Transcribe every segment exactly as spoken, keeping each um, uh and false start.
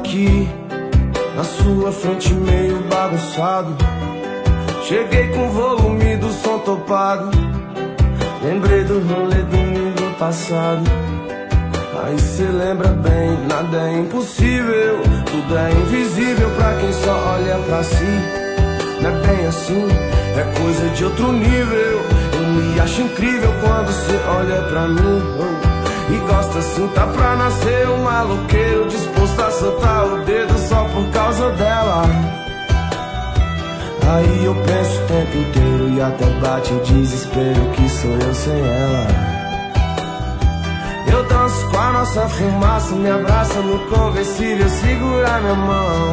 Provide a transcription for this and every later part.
aqui na sua frente meio bagunçado. Cheguei com o volume do som topado. Lembrei do rolê domingo passado. Aí cê lembra bem, nada é impossível, tudo é invisível pra quem só olha pra si. Não é bem assim, é coisa de outro nível. Eu me acho incrível quando cê olha pra mim, oh, e gosta assim, tá pra nascer um maloqueiro disposto a soltar o dedo só por causa dela. Aí eu penso o tempo inteiro e até bate o desespero que sou eu sem ela. Eu danço com a nossa fumaça, me abraça no conversível, segura minha mão.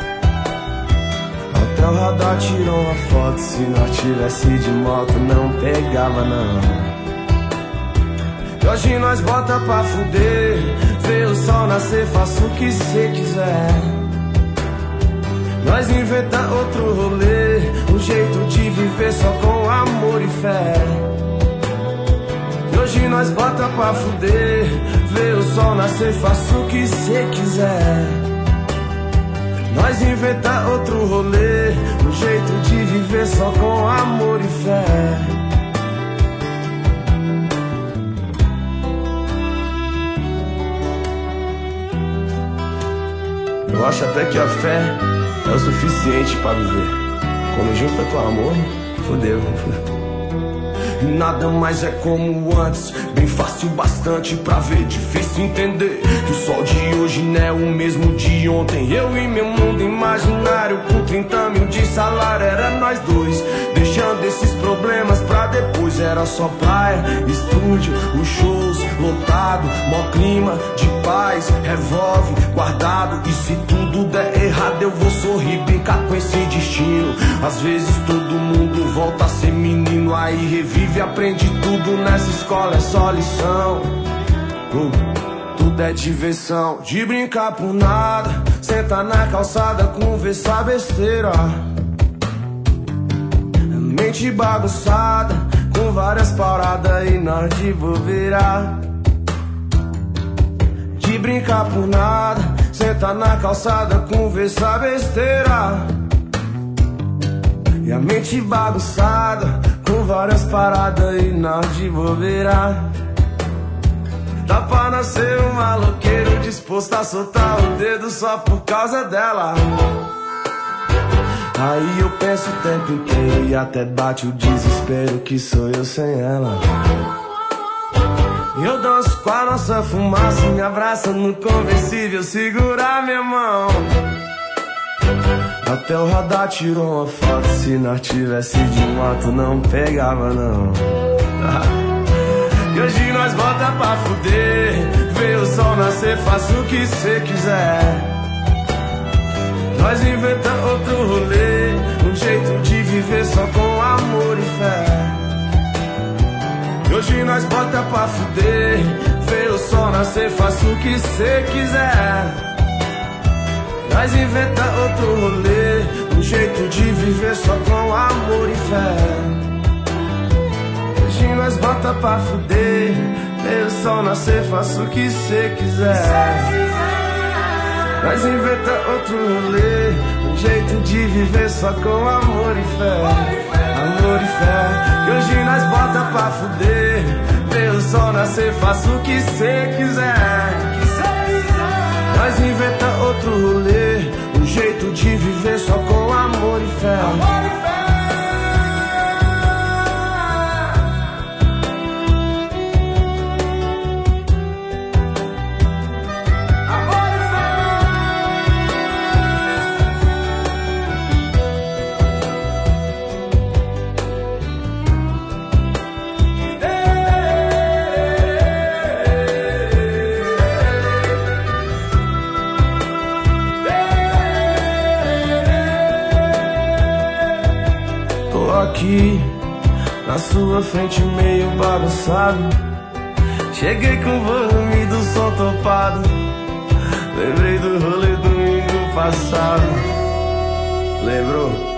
Até o radar tirou uma foto, se nós tivesse de moto não pegava não. E hoje nós bota pra fuder, vê o sol nascer, faça o que cê quiser. Nós inventa outro rolê, um jeito de viver só com amor e fé. E hoje nós bota pra fuder, vê o sol nascer, faça o que cê quiser. Nós inventa outro rolê, um jeito de viver só com amor e fé. Eu acho até que a fé é o suficiente pra viver. Quando junta com amor, fodeu. E nada mais é como antes, bem fácil bastante pra ver, difícil entender que o sol de hoje não é o mesmo de ontem. Eu e meu mundo imaginário com trinta mil de salário, era nós dois, deixando esses problemas pra depois. Era só praia, estúdio, os shows lotado, mó clima de paz, revólver guardado. E se tudo der errado eu vou sorrir, brincar com esse destino. Às vezes todo mundo volta a ser menino, aí revive, aprende tudo nessa escola, é só lição. uh, Tudo é diversão, de brincar por nada, sentar na calçada, conversar besteira. Mente bagunçada, com várias paradas e nós de bobeira. De brincar por nada, sentar na calçada, conversar besteira. E a mente bagunçada, com várias paradas e nós de bobeira. Dá pra nascer um maloqueiro disposto a soltar o dedo só por causa dela. Aí eu penso o tempo inteiro e até bate o desespero que sou eu sem ela. Eu danço com a nossa fumaça, me abraça no conversível, segura minha mão. Até o radar tirou uma foto, se nós tivesse de moto não pegava não. E hoje nós bota pra fuder, vê o sol nascer, faça o que cê quiser. Nós inventa outro rolê, um jeito de viver só com amor e fé. E hoje nós bota pra fuder, vê o sol nascer, faça o que cê quiser. Nós inventa outro rolê, um jeito de viver só com amor e fé. Hoje nós bota pra fuder, vê o sol nascer, faça o que cê quiser. Nós inventa outro rolê, um jeito de viver só com amor e fé. Amor e fé. E hoje nós bota pra fuder, vê o sol nascer, faça o que cê quiser. Nós inventa outro rolê, um jeito de viver só com amor e fé. Amor e fé. Aqui na sua frente meio bagunçado. Cheguei com o volume do som topado. Lembrei do rolê domingo passado. Lembrou?